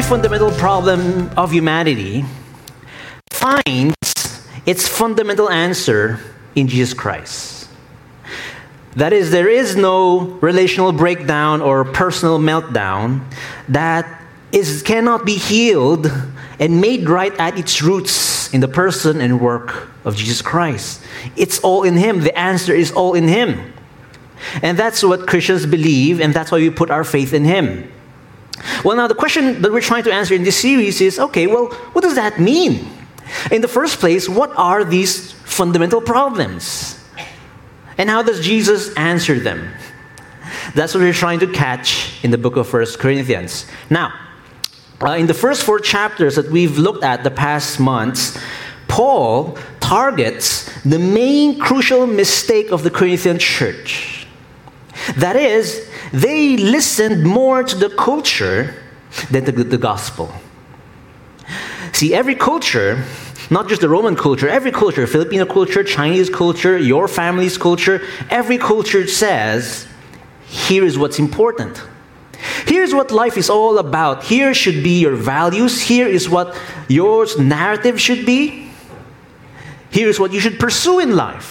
fundamental problem of humanity finds its fundamental answer in Jesus Christ. That is, there is no relational breakdown or personal meltdown that cannot be healed and made right at its roots in the person and work of Jesus Christ. It's all in Him. The answer is all in Him. And that's what Christians believe, and that's why we put our faith in Him. Well, now the question that we're trying to answer in this series is, okay, well, what does that mean? In the first place, what are these fundamental problems? And how does Jesus answer them? That's what we're trying to catch in the book of 1 Corinthians. Now, in the first 4 chapters that we've looked at the past months, Paul targets the main crucial mistake of the Corinthian church. That is, they listened more to the culture than to the gospel. See, every culture, not just the Roman culture, every culture, Filipino culture, Chinese culture, your family's culture, every culture says, here is what's important. Here's what life is all about. Here should be your values. Here is what your narrative should be. Here is what you should pursue in life.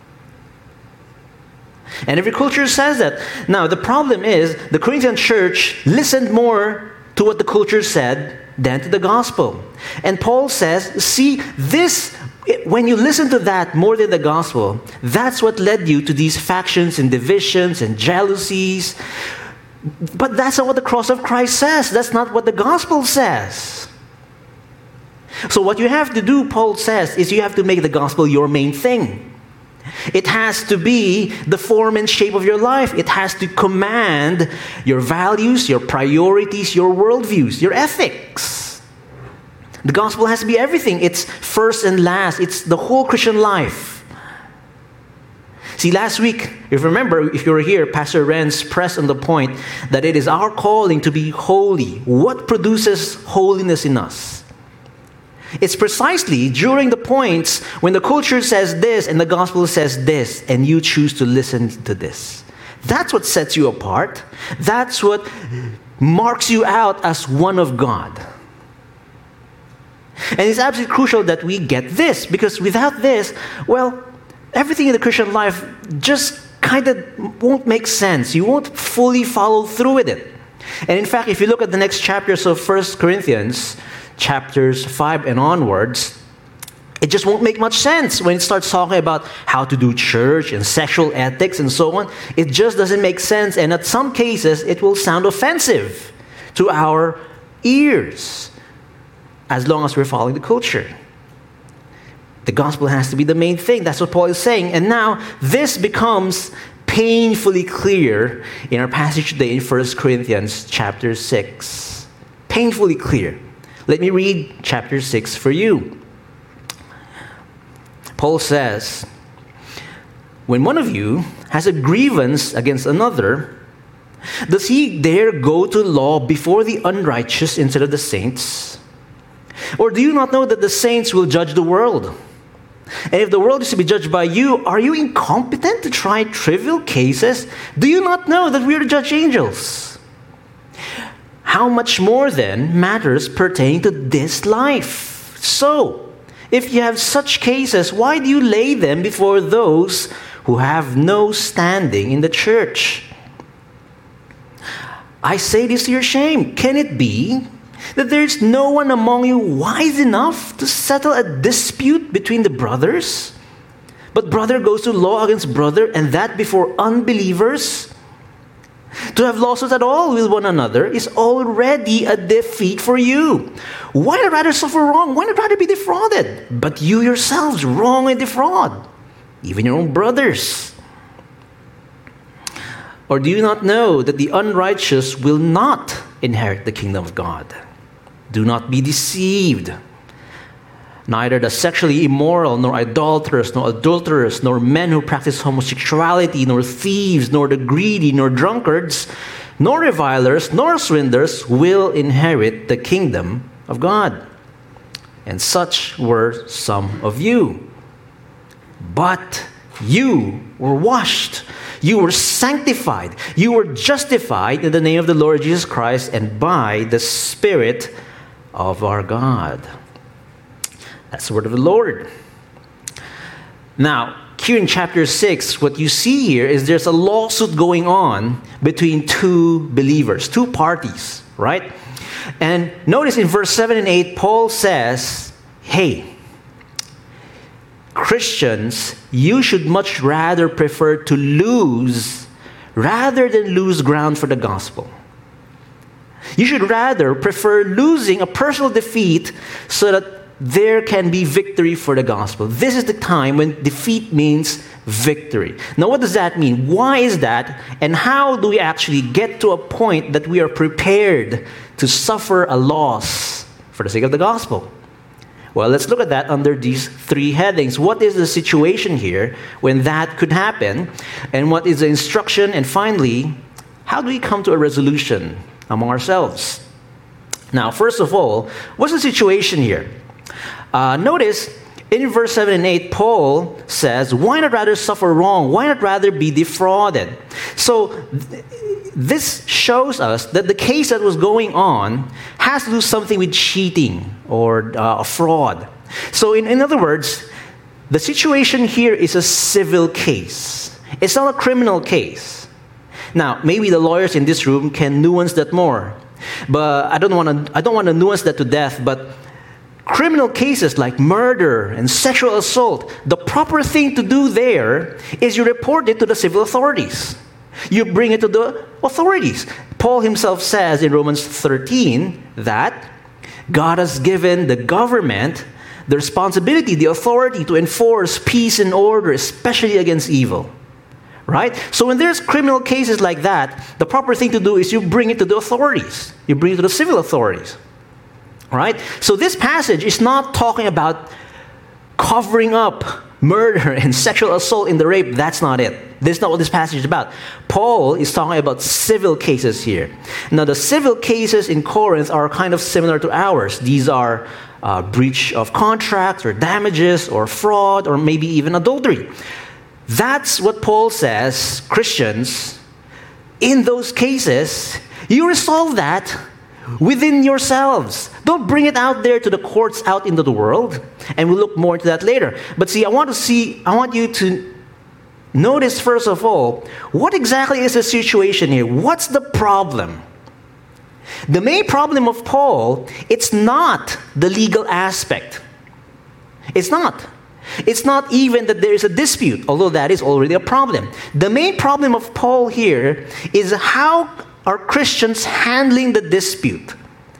And every culture says that. Now, the problem is, the Corinthian church listened more to what the culture said than to the gospel. And Paul says, see, this, when you listen to that more than the gospel, that's what led you to these factions and divisions and jealousies. But that's not what the cross of Christ says. That's not what the gospel says. So what you have to do, Paul says, is you have to make the gospel your main thing. It has to be the form and shape of your life. It has to command your values, your priorities, your worldviews, your ethics. The gospel has to be everything. It's first and last. It's the whole Christian life. See, last week, if you remember, if you were here, Pastor Renz pressed on the point that it is our calling to be holy. What produces holiness in us? It's precisely during the points when the culture says this and the gospel says this, and you choose to listen to this. That's what sets you apart. That's what marks you out as one of God. And it's absolutely crucial that we get this, because without this, well, everything in the Christian life just kind of won't make sense. You won't fully follow through with it. And in fact, if you look at the next chapters of 1 Corinthians, chapters 5 and onwards, it just won't make much sense when it starts talking about how to do church and sexual ethics and so on. It just doesn't make sense, and in some cases, it will sound offensive to our ears as long as we're following the culture. The gospel has to be the main thing. That's what Paul is saying. And now, this becomes painfully clear in our passage today in 1 Corinthians chapter 6. Painfully clear. Let me read chapter 6 for you. Paul says, when one of you has a grievance against another, does he dare go to law before the unrighteous instead of the saints? Or do you not know that the saints will judge the world? And if the world is to be judged by you, are you incompetent to try trivial cases? Do you not know that we are to judge angels? How much more then matters pertaining to this life? So, if you have such cases, why do you lay them before those who have no standing in the church? I say this to your shame. Can it be that there is no one among you wise enough to settle a dispute between the brothers? But brother goes to law against brother, and that before unbelievers? To have lawsuits at all with one another is already a defeat for you. Why not rather suffer wrong? Why not rather be defrauded? But you yourselves wrong and defraud, even your own brothers. Or do you not know that the unrighteous will not inherit the kingdom of God? Do not be deceived. Neither the sexually immoral, nor idolaters, nor adulterers, nor men who practice homosexuality, nor thieves, nor the greedy, nor drunkards, nor revilers, nor swindlers will inherit the kingdom of God. And such were some of you. But you were washed, You were sanctified. You were justified in the name of the Lord Jesus Christ and by the Spirit of our God. That's the word of the Lord. Now, here in chapter 6, what you see here is there's a lawsuit going on between two believers, two parties, right? And notice in verse 7 and 8, Paul says, hey, Christians, you should much rather prefer to lose rather than lose ground for the gospel. You should rather prefer losing a personal defeat so that there can be victory for the gospel. This is the time when defeat means victory. Now, what does that mean? Why is that? And how do we actually get to a point that we are prepared to suffer a loss for the sake of the gospel? Well, let's look at that under these three headings. What is the situation here when that could happen? And what is the instruction? And finally, how do we come to a resolution among ourselves? Now, first of all, what's the situation here? Notice in verse 7 and 8, Paul says, why not rather suffer wrong? Why not rather be defrauded? So this shows us that the case that was going on has to do something with cheating or fraud. So in other words, the situation here is a civil case. It's not a criminal case. Now, maybe the lawyers in this room can nuance that more. But I don't want to nuance that to death, but criminal cases like murder and sexual assault, the proper thing to do there is you report it to the civil authorities. You bring it to the authorities. Paul himself says in Romans 13 that God has given the government the responsibility, the authority to enforce peace and order, especially against evil. Right? So when there's criminal cases like that, the proper thing to do is you bring it to the authorities. You bring it to the civil authorities. Right? So this passage is not talking about covering up murder and sexual assault in the rape. That's not it. This is not what this passage is about. Paul is talking about civil cases here. Now, the civil cases in Corinth are kind of similar to ours. These are breach of contract or damages or fraud or maybe even adultery. That's what Paul says, Christians, in those cases, you resolve that within yourselves. Don't bring it out there to the courts out into the world. And we'll look more into that later. But see, I want you to notice first of all, what exactly is the situation here? What's the problem? The main problem of Paul, it's not the legal aspect. It's not. It's not even that there is a dispute, although that is already a problem. The main problem of Paul here is how are Christians handling the dispute?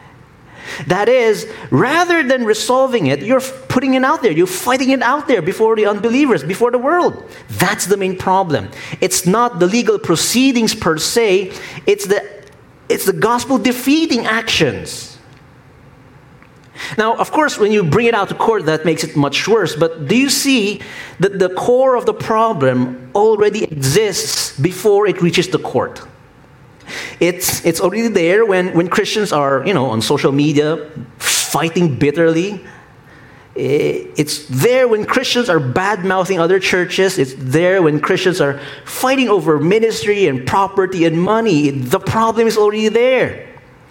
That is, rather than resolving it, you're putting it out there. You're fighting it out there before the unbelievers, before the world. That's the main problem. It's not the legal proceedings per se. It's the gospel defeating actions. Now, of course, when you bring it out to court, that makes it much worse. But do you see that the core of the problem already exists before it reaches the court? It's already there when Christians are, on social media fighting bitterly. It's there when Christians are bad-mouthing other churches. It's there when Christians are fighting over ministry and property and money. The problem is already there.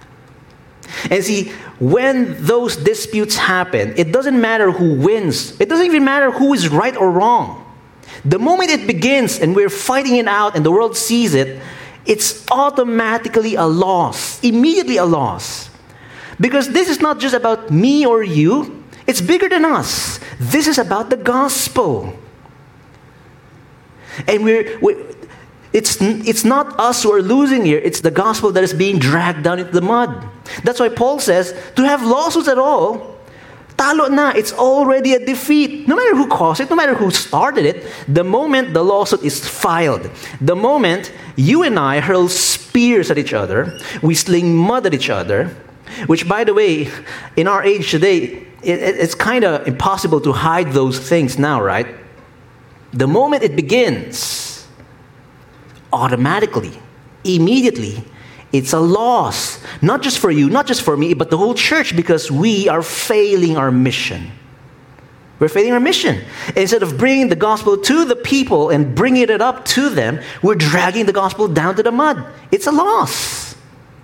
And see, when those disputes happen, it doesn't matter who wins. It doesn't even matter who is right or wrong. The moment it begins and we're fighting it out and the world sees it, it's automatically a loss, immediately a loss. Because this is not just about me or you. It's bigger than us. This is about the gospel. And it's not us who are losing here. It's the gospel that is being dragged down into the mud. That's why Paul says, to have lawsuits at all, talo na. It's already a defeat. No matter who caused it, no matter who started it, the moment the lawsuit is filed, the moment you and I hurl spears at each other, we sling mud at each other, which, by the way, in our age today, it's kind of impossible to hide those things now, right? The moment it begins, automatically, immediately, it's a loss. Not just for you, not just for me, but the whole church, because we are failing our mission. We're failing our mission. Instead of bringing the gospel to the people and bringing it up to them, we're dragging the gospel down to the mud. It's a loss.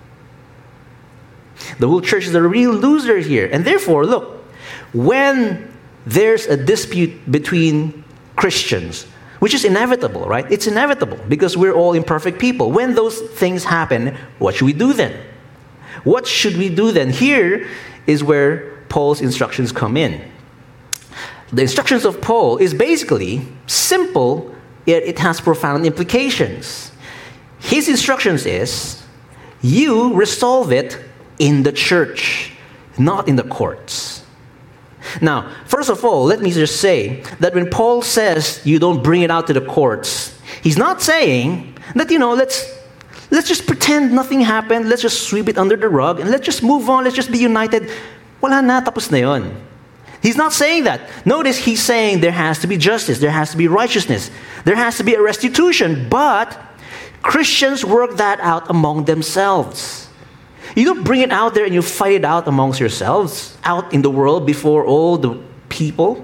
The whole church is a real loser here. And therefore, look, when there's a dispute between Christians, which is inevitable, right? It's inevitable because we're all imperfect people. When those things happen, what should we do then? What should we do then? Here is where Paul's instructions come in. The instructions of Paul is basically simple, yet it has profound implications. His instructions is, you resolve it in the church, not in the courts. Now, first of all, let me just say that when Paul says you don't bring it out to the courts, he's not saying that, let's just pretend nothing happened, let's just sweep it under the rug, and let's just move on, let's just be united. Wala na, tapos na yun. He's not saying that. Notice he's saying there has to be justice, there has to be righteousness, there has to be a restitution, but Christians work that out among themselves. You don't bring it out there and you fight it out amongst yourselves, out in the world before all the people.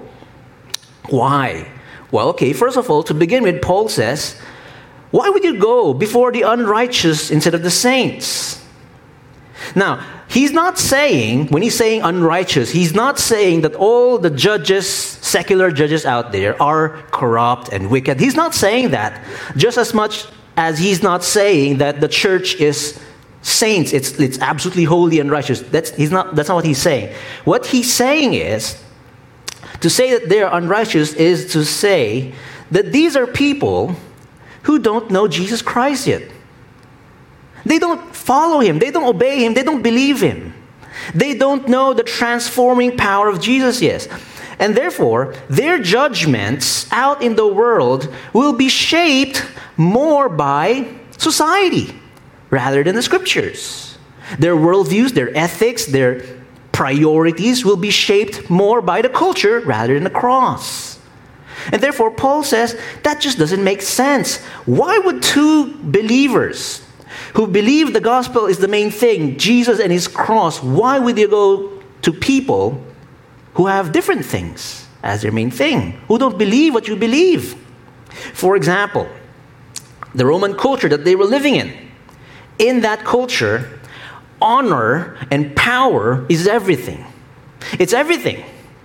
Why? Well, okay, first of all, to begin with, Paul says, why would you go before the unrighteous instead of the saints? Now, he's not saying, when he's saying unrighteous, he's not saying that all the judges, secular judges out there are corrupt and wicked. He's not saying that. Just as much as he's not saying that the church is saints, it's absolutely holy and righteous. That's not what he's saying. What he's saying is, to say that they are unrighteous is to say that these are people who don't know Jesus Christ yet. They don't follow him, they don't obey him, they don't believe him. They don't know the transforming power of Jesus yet. And therefore, their judgments out in the world will be shaped more by society rather than the scriptures. Their worldviews, their ethics, their priorities will be shaped more by the culture rather than the cross. And therefore, Paul says that just doesn't make sense. Why would two believers who believe the gospel is the main thing, Jesus and his cross, why would you go to people who have different things as their main thing, who don't believe what you believe? For example, the Roman culture that they were living in that culture, honor and power is everything. It's everything.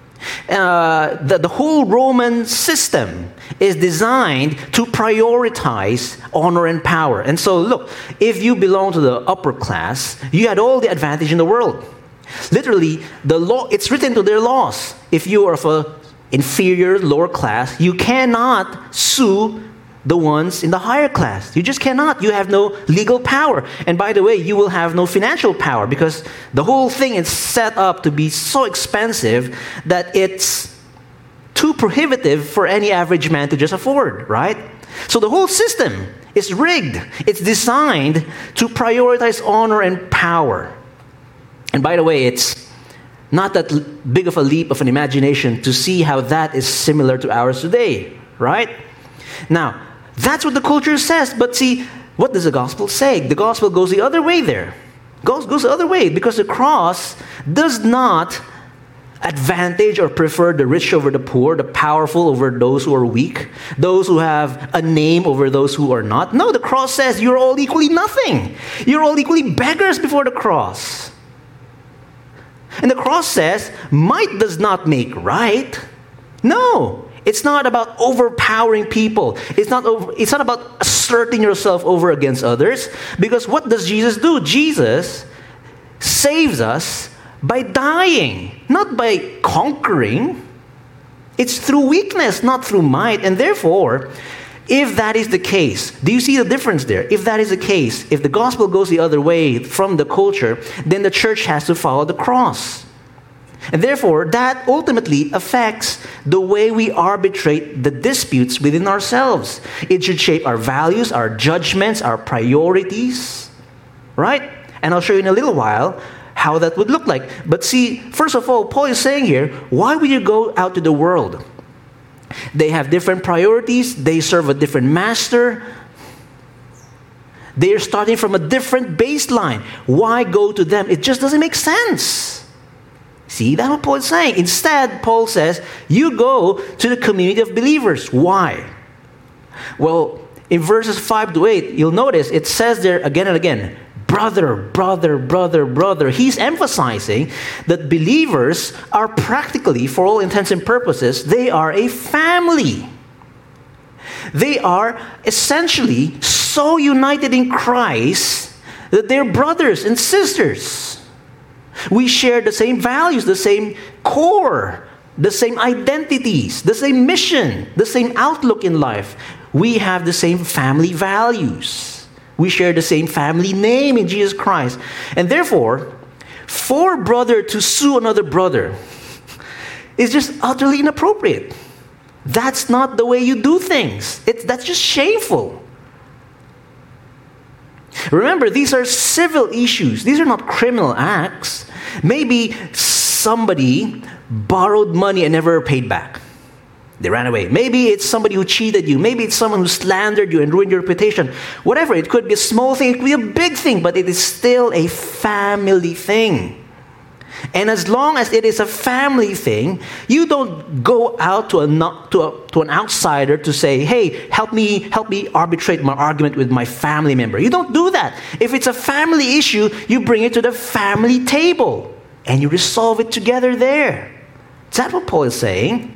The whole Roman system is designed to prioritize honor and power. And so, look, if you belong to the upper class, you had all the advantage in the world. Literally, the law, it's written to their laws. If you are of an inferior, lower class, you cannot sue the ones in the higher class. You just cannot. You have no legal power. And by the way, you will have no financial power because the whole thing is set up to be so expensive that it's too prohibitive for any average man to just afford, right? So the whole system is rigged. It's designed to prioritize honor and power. And by the way, it's not that big of a leap of an imagination to see how that is similar to ours today, right? Now, that's what the culture says. But see, what does the gospel say? The gospel goes the other way there. Goes the other way because the cross does not advantage or prefer the rich over the poor, the powerful over those who are weak, those who have a name over those who are not. No, the cross says you're all equally nothing. You're all equally beggars before the cross. And the cross says might does not make right. No. It's not about overpowering people. It's not about asserting yourself over against others. Because what does Jesus do? Jesus saves us by dying, not by conquering. It's through weakness, not through might. And therefore, if that is the case, do you see the difference there? If that is the case, if the gospel goes the other way from the culture, then the church has to follow the cross. And therefore, that ultimately affects the way we arbitrate the disputes within ourselves. It should shape our values, our judgments, our priorities, right? And I'll show you in a little while how that would look like. But see, first of all, Paul is saying here, why would you go out to the world? They have different priorities. They serve a different master. They are starting from a different baseline. Why go to them? It just doesn't make sense. See, that's what Paul is saying. Instead, Paul says, you go to the community of believers. Why? Well, in verses 5 to 8, you'll notice it says there again and again, brother, brother, brother, brother. He's emphasizing that believers are practically, for all intents and purposes, they are a family. They are essentially so united in Christ that they're brothers and sisters. We share the same values, the same core, the same identities, the same mission, the same outlook in life. We have the same family values. We share the same family name in Jesus Christ. And therefore, for a brother to sue another brother is just utterly inappropriate. That's not the way you do things. That's just shameful. Remember, these are civil issues. These are not criminal acts. Maybe somebody borrowed money and never paid back. They ran away. Maybe it's somebody who cheated you. Maybe it's someone who slandered you and ruined your reputation. Whatever. It could be a small thing. It could be a big thing. But it is still a family thing. And as long as it is a family thing, you don't go out to an outsider to say, hey, help me arbitrate my argument with my family member. You don't do that. If it's a family issue, you bring it to the family table and you resolve it together there. That's what Paul is saying.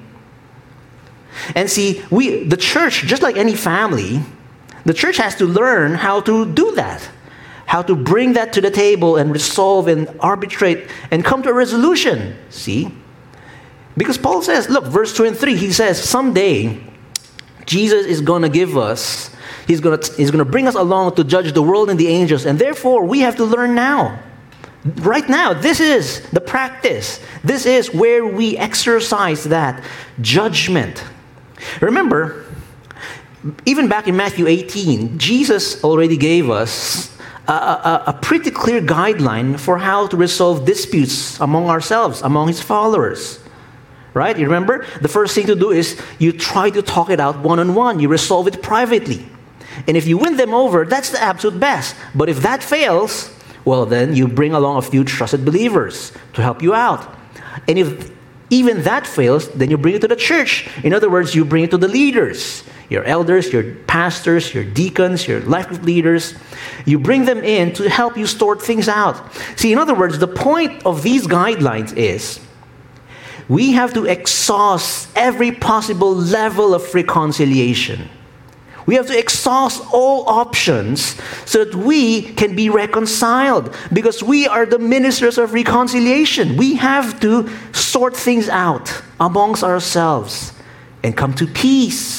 And see, the church, just like any family, the church has to learn how to do that. How to bring that to the table and resolve and arbitrate and come to a resolution. See? Because Paul says, look, verse 2 and 3, he says, someday Jesus is going to give us, he's going to bring us along to judge the world and the angels. And therefore, we have to learn now. Right now, this is the practice. This is where we exercise that judgment. Remember, even back in Matthew 18, Jesus already gave us a pretty clear guideline for how to resolve disputes among ourselves, among his followers. Right? You remember? The first thing to do is you try to talk it out one-on-one. You resolve it privately. And if you win them over, that's the absolute best. But if that fails, well, then you bring along a few trusted believers to help you out. And if even that fails, then you bring it to the church. In other words, you bring it to the leaders. Your elders, your pastors, your deacons, your life group leaders. You bring them in to help you sort things out. See, in other words, the point of these guidelines is we have to exhaust every possible level of reconciliation. We have to exhaust all options so that we can be reconciled, because we are the ministers of reconciliation. We have to sort things out amongst ourselves and come to peace.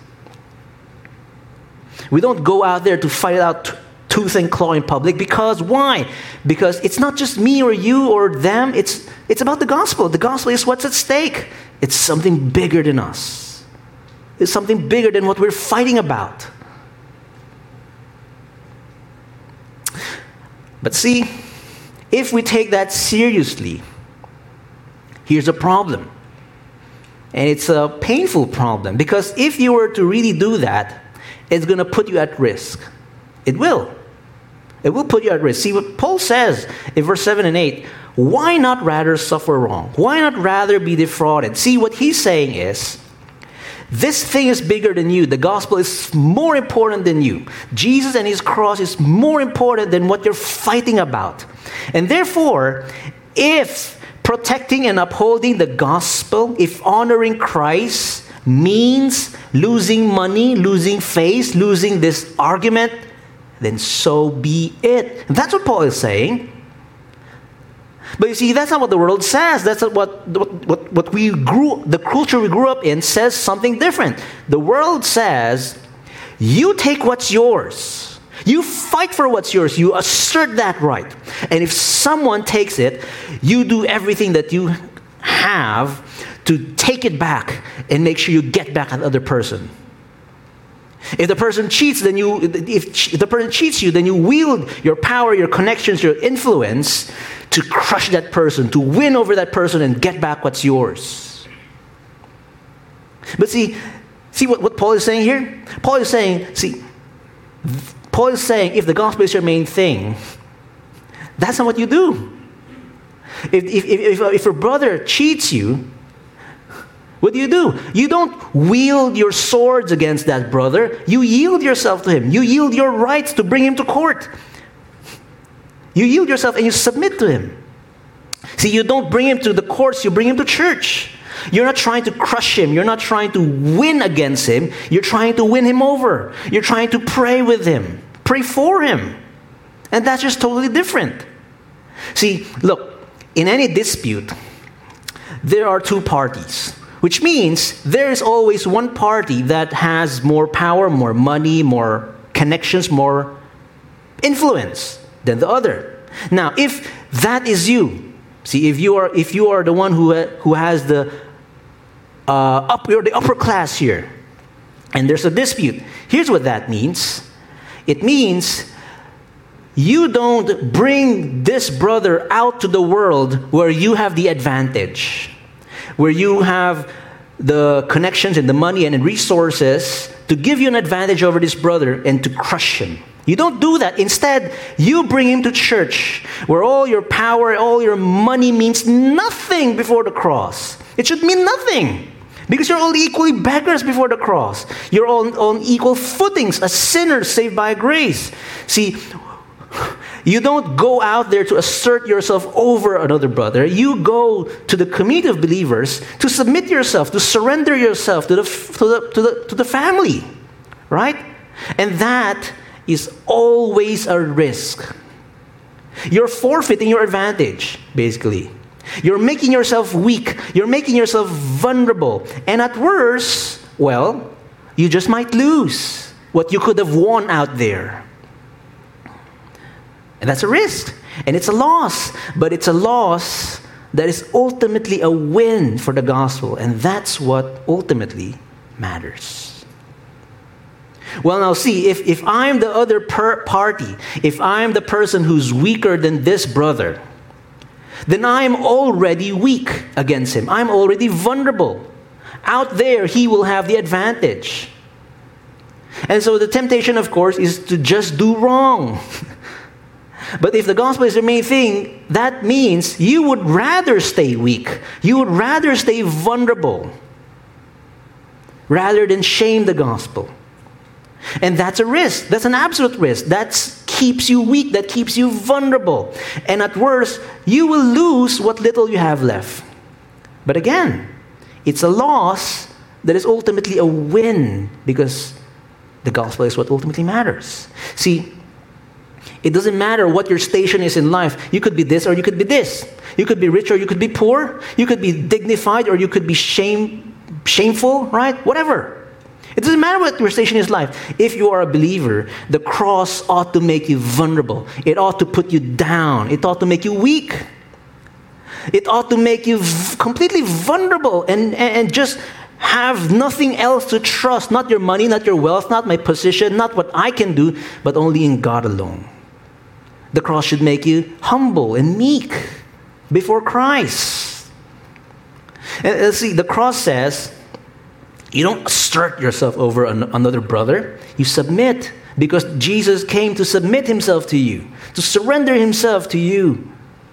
We don't go out there to fight out tooth and claw in public. Because why? Because it's not just me or you or them. It's about the gospel. The gospel is what's at stake. It's something bigger than us. It's something bigger than what we're fighting about. But see, if we take that seriously, here's a problem. And it's a painful problem. Because if you were to really do that, it's going to put you at risk. It will. It will put you at risk. See what Paul says in verse 7 and 8. Why not rather suffer wrong? Why not rather be defrauded? See, what he's saying is, this thing is bigger than you. The gospel is more important than you. Jesus and his cross is more important than what you're fighting about. And therefore, if protecting and upholding the gospel, if honoring Christ means losing money, losing face, losing this argument, then so be it. And that's what Paul is saying. But you see, that's not what the world says. That's not what we the culture we grew up in says something different. The world says, you take what's yours. You fight for what's yours. You assert that right. And if someone takes it, you do everything that you have to take it back and make sure you get back at the other person. If the person cheats, if the person cheats you, then you wield your power, your connections, your influence to crush that person, to win over that person and get back what's yours. But see what Paul is saying here? Paul is saying, if the gospel is your main thing, that's not what you do. If a brother cheats you, what do? You don't wield your swords against that brother. You yield yourself to him. You yield your rights to bring him to court. You yield yourself and you submit to him. See, you don't bring him to the courts, you bring him to church. You're not trying to crush him. You're not trying to win against him. You're trying to win him over. You're trying to pray with him. Pray for him. And that's just totally different. See, look, in any dispute, there are two parties. Which means there is always one party that has more power, more money, more connections, more influence than the other. Now, if that is you, see, if you are the one who has the upper class here, and there's a dispute, here's what that means. It means you don't bring this brother out to the world where you have the advantage, where you have the connections and the money and the resources to give you an advantage over this brother and to crush him. You don't do that. Instead, you bring him to church where all your power, all your money means nothing before the cross. It should mean nothing because you're all equally beggars before the cross. You're all on equal footings as sinners saved by grace. See, you don't go out there to assert yourself over another brother. You go to the community of believers to submit yourself, to surrender yourself to the family, right? And that is always a risk. You're forfeiting your advantage, basically. You're making yourself weak. You're making yourself vulnerable. And at worst, well, you just might lose what you could have won out there. And that's a risk. And it's a loss. But it's a loss that is ultimately a win for the gospel. And that's what ultimately matters. Well, now see, if I'm the other party, if I'm the person who's weaker than this brother, then I'm already weak against him. I'm already vulnerable. Out there, he will have the advantage. And so the temptation, of course, is to just do wrong. But if the gospel is the main thing, that means you would rather stay weak. You would rather stay vulnerable rather than shame the gospel. And that's a risk. That's an absolute risk. That keeps you weak. That keeps you vulnerable. And at worst, you will lose what little you have left. But again, it's a loss that is ultimately a win because the gospel is what ultimately matters. See, it doesn't matter what your station is in life. You could be this or you could be this. You could be rich or you could be poor. You could be dignified or you could be shameful, right? Whatever. It doesn't matter what your station is in life. If you are a believer, the cross ought to make you vulnerable. It ought to put you down. It ought to make you weak. It ought to make you completely vulnerable and just have nothing else to trust. Not your money, not your wealth, not my position, not what I can do, but only in God alone. The cross should make you humble and meek before Christ. And see, the cross says, you don't assert yourself over another brother. You submit because Jesus came to submit himself to you, to surrender himself to you.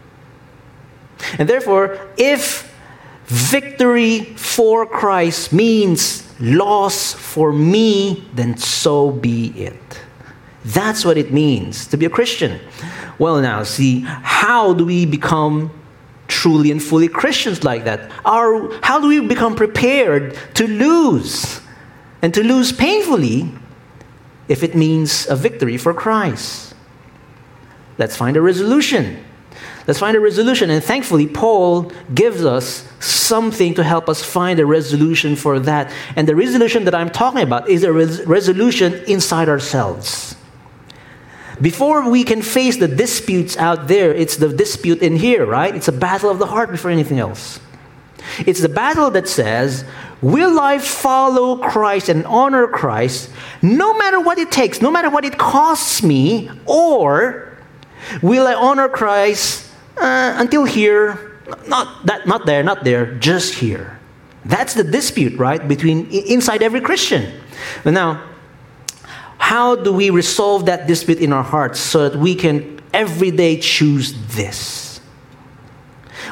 And therefore, if victory for Christ means loss for me, then so be it. That's what it means to be a Christian. Well, now, see, how do we become truly and fully Christians like that? How do we become prepared to lose, and to lose painfully, if it means a victory for Christ? Let's find a resolution. Let's find a resolution. And thankfully, Paul gives us something to help us find a resolution for that. And the resolution that I'm talking about is a resolution inside ourselves. Before we can face the disputes out there, it's the dispute in here, right? It's a battle of the heart before anything else. It's the battle that says, will I follow Christ and honor Christ no matter what it takes, no matter what it costs me, or will I honor Christ until here, not there, just here? That's the dispute, right, inside every Christian. But now, how do we resolve that dispute in our hearts so that we can every day choose this?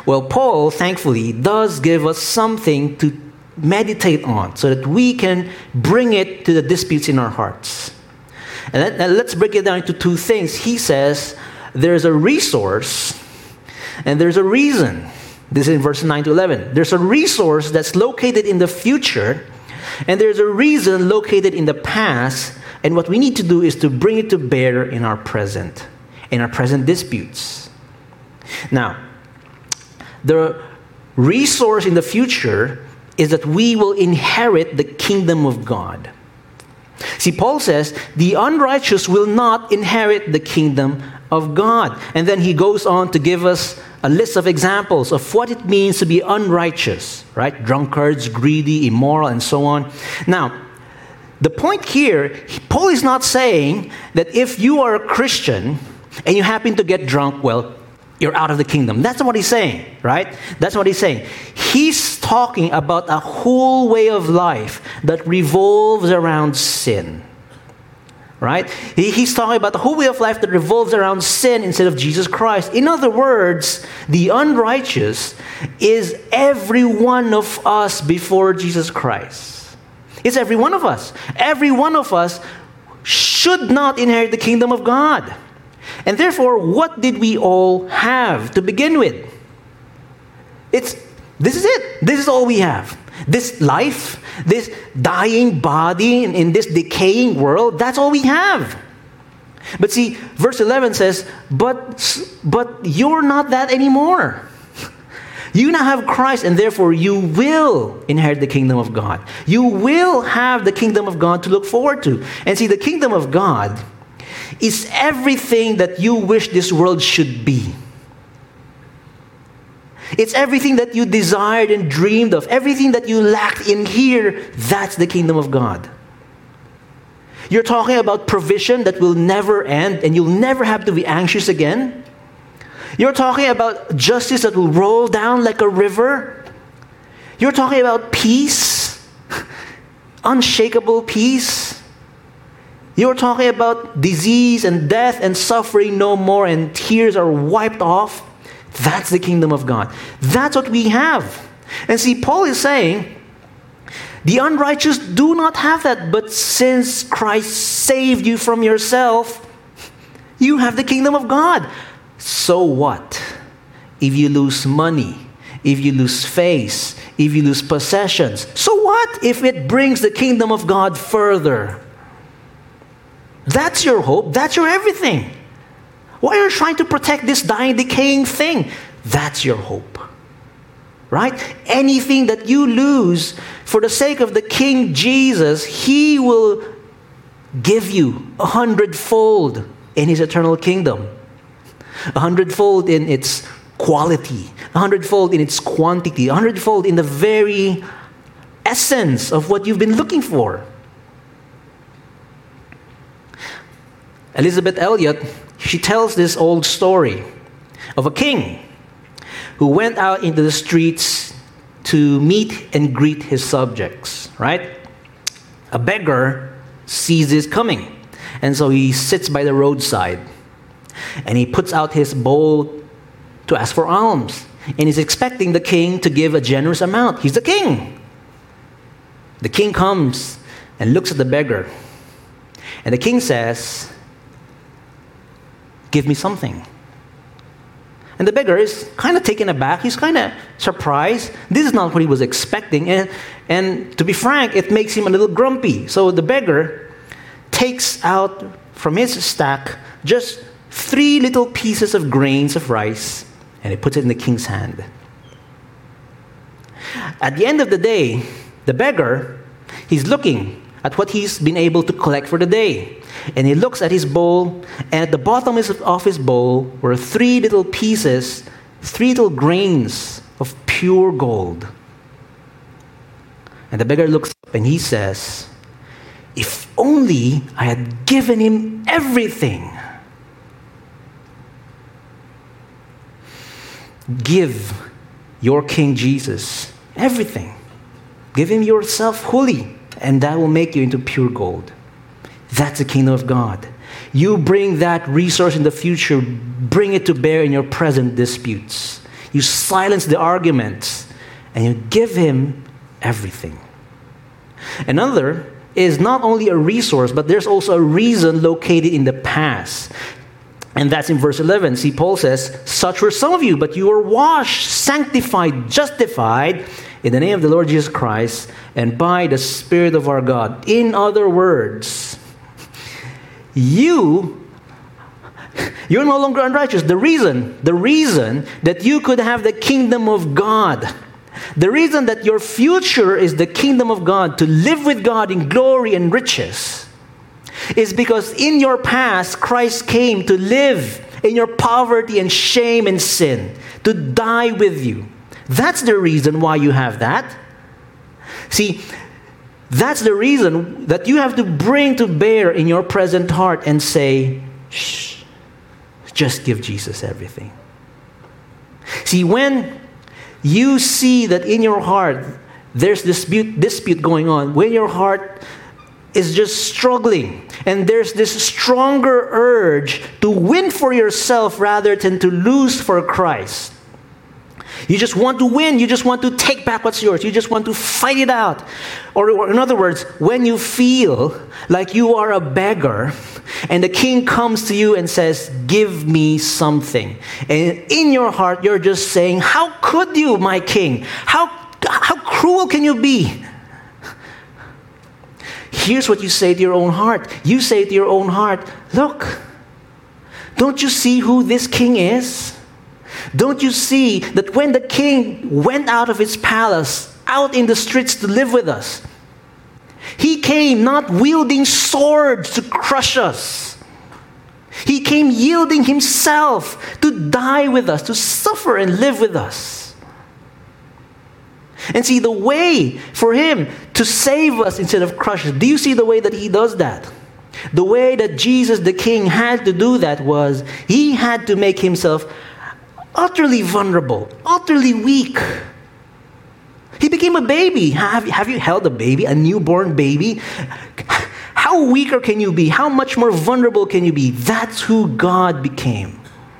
Well, Paul, thankfully, does give us something to meditate on so that we can bring it to the disputes in our hearts. And let's break it down into two things. He says there's a resource and there's a reason. This is in verse 9 to 11. There's a resource that's located in the future, and there's a reason located in the past. And what we need to do is to bring it to bear in our present disputes. Now, the resource in the future is that we will inherit the kingdom of God. See, Paul says, the unrighteous will not inherit the kingdom of God. And then he goes on to give us a list of examples of what it means to be unrighteous, right? Drunkards, greedy, immoral, and so on. Now, the point here, Paul is not saying that if you are a Christian and you happen to get drunk, well, you're out of the kingdom. That's not what he's saying, right? That's what he's saying. He's talking about a whole way of life that revolves around sin, right? He's talking about the whole way of life that revolves around sin instead of Jesus Christ. In other words, the unrighteous is every one of us before Jesus Christ. It's every one of us. Every one of us should not inherit the kingdom of God. And therefore, what did we all have to begin with? This is it. This is all we have. This life, this dying body in this decaying world, that's all we have. But see, verse 11 says, but you're not that anymore. You now have Christ, and therefore you will inherit the kingdom of God. You will have the kingdom of God to look forward to. And see, the kingdom of God is everything that you wish this world should be. It's everything that you desired and dreamed of. Everything that you lacked in here, that's the kingdom of God. You're talking about provision that will never end and you'll never have to be anxious again. You're talking about justice that will roll down like a river. You're talking about peace, unshakable peace. You're talking about disease and death and suffering no more, and tears are wiped off. That's the kingdom of God. That's what we have. And see, Paul is saying, the unrighteous do not have that. But since Christ saved you from yourself, you have the kingdom of God. So what? If you lose money, if you lose face, if you lose possessions, so what if it brings the kingdom of God further? That's your hope. That's your everything. Why are you trying to protect this dying, decaying thing? That's your hope. Right? Anything that you lose for the sake of the King Jesus, He will give you 100-fold in His eternal kingdom. 100-fold in its quality, 100-fold in its quantity, 100-fold in the very essence of what you've been looking for. Elizabeth Elliot, she tells this old story of a king who went out into the streets to meet and greet his subjects, right? A beggar sees this coming, and so he sits by the roadside, and he puts out his bowl to ask for alms, and he's expecting the king to give a generous amount. He's the king. The king comes and looks at the beggar, and the king says, "Give me something." And the beggar is kind of taken aback. He's kind of surprised. This is not what he was expecting. And to be frank, it makes him a little grumpy. So the beggar takes out from his stack just 3 little pieces of grains of rice, and he puts it in the king's hand. At the end of the day, the beggar, he's looking at what he's been able to collect for the day. And he looks at his bowl, and at the bottom of his bowl were 3 little pieces, 3 little grains of pure gold. And the beggar looks up and he says, "If only I had given him everything." Give your King Jesus everything. Give him yourself wholly, and that will make you into pure gold. That's the kingdom of God. You bring that resource in the future, bring it to bear in your present disputes. You silence the arguments, and you give him everything. Another is not only a resource, but there's also a reason located in the past. And that's in verse 11. See, Paul says, such were some of you, but you were washed, sanctified, justified in the name of the Lord Jesus Christ and by the Spirit of our God. In other words, you're no longer unrighteous. The reason that you could have the kingdom of God, the reason that your future is the kingdom of God, to live with God in glory and riches, is because in your past, Christ came to live in your poverty and shame and sin, to die with you. That's the reason why you have that. See, that's the reason that you have to bring to bear in your present heart and say, shh, just give Jesus everything. See, when you see that in your heart there's dispute going on, when your heart is just struggling, and there's this stronger urge to win for yourself rather than to lose for Christ. You just want to win. You just want to take back what's yours. You just want to fight it out. Or in other words, when you feel like you are a beggar and the king comes to you and says, give me something. And in your heart, you're just saying, how could you, my king? How cruel can you be? Here's what you say to your own heart. You say to your own heart, look, don't you see who this king is? Don't you see that when the king went out of his palace, out in the streets to live with us, he came not wielding swords to crush us. He came yielding himself to die with us, to suffer and live with us. And see, the way for him to save us instead of crush us, do you see the way that he does that? The way that Jesus the King had to do that was he had to make himself utterly vulnerable, utterly weak. He became a baby. Have you held a baby, a newborn baby? How weaker can you be? How much more vulnerable can you be? That's who God became.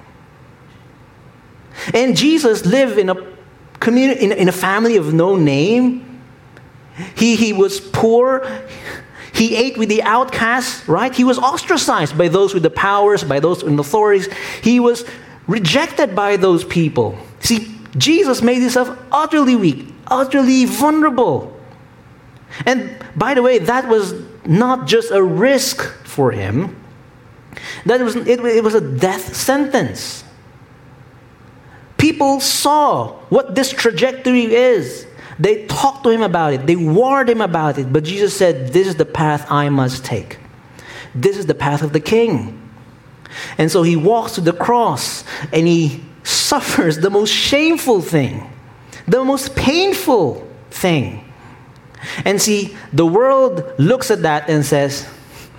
And Jesus lived in a community, in a family of no name. He was poor. He ate with the outcasts, right? He was ostracized by those with the powers, by those in authorities. He was rejected by those people. See, Jesus made himself utterly weak, utterly vulnerable. And by the way, that was not just a risk for him. It was a death sentence. People saw what this trajectory is. They talked to him about it. They warned him about it. But Jesus said, this is the path I must take. This is the path of the King. And so he walks to the cross and he suffers the most shameful thing, the most painful thing. And see, the world looks at that and says,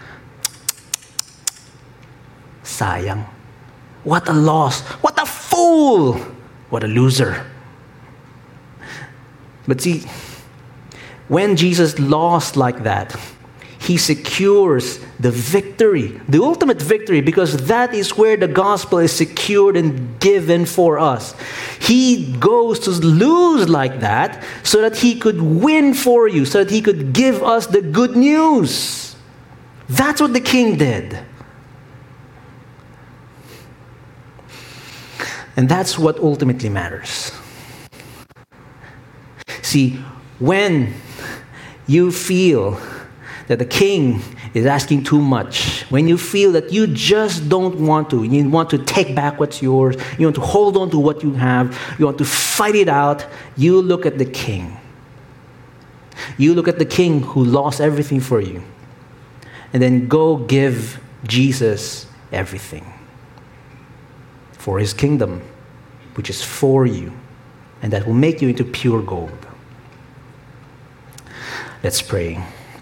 sayang. What a loss. What a fool. What a loser. But see, when Jesus lost like that, he secures the victory, the ultimate victory, because that is where the gospel is secured and given for us. He goes to lose like that so that he could win for you, so that he could give us the good news. That's what the King did. And that's what ultimately matters. See, when you feel that the King is asking too much, when you feel that you just don't want to, you want to take back what's yours, you want to hold on to what you have, you want to fight it out, you look at the King. You look at the King who lost everything for you. And then go give Jesus everything for his kingdom, which is for you, and that will make you into pure gold. Let's pray.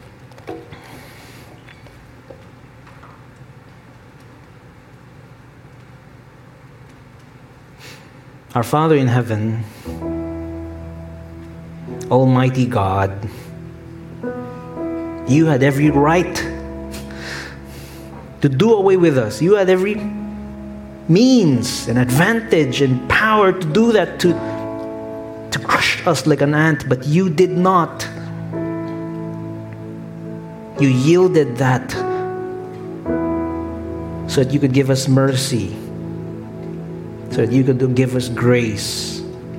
Our Father in heaven, Almighty God, you had every right to do away with us. You had every means and advantage and power to do that, to crush us like an ant, but you did not. You yielded that so that you could give us mercy, so that you could give us grace.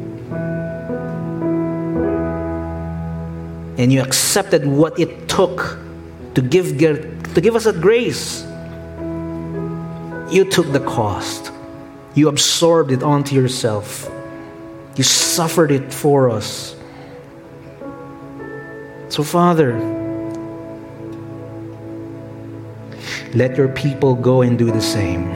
And you accepted what it took to give us that grace. You took the cost. You absorbed it onto yourself. You suffered it for us. So, Father, let your people go and do the same.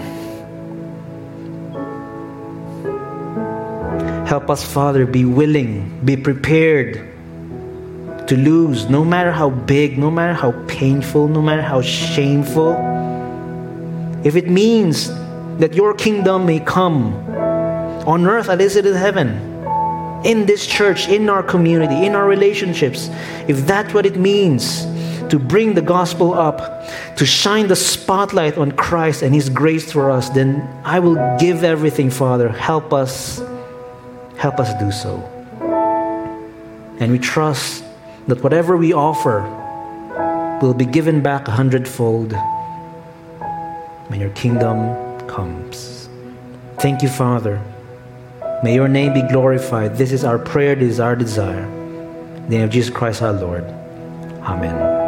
Help us, Father, be willing, be prepared to lose, no matter how big, no matter how painful, no matter how shameful. If it means that your kingdom may come on earth as it is in heaven, in this church, in our community, in our relationships, if that's what it means to bring the gospel up, to shine the spotlight on Christ and His grace for us, then I will give everything, Father. Help us do so. And we trust that whatever we offer will be given back 100-fold when your kingdom comes. Thank you, Father. May your name be glorified. This is our prayer, this is our desire. In the name of Jesus Christ our Lord. Amen.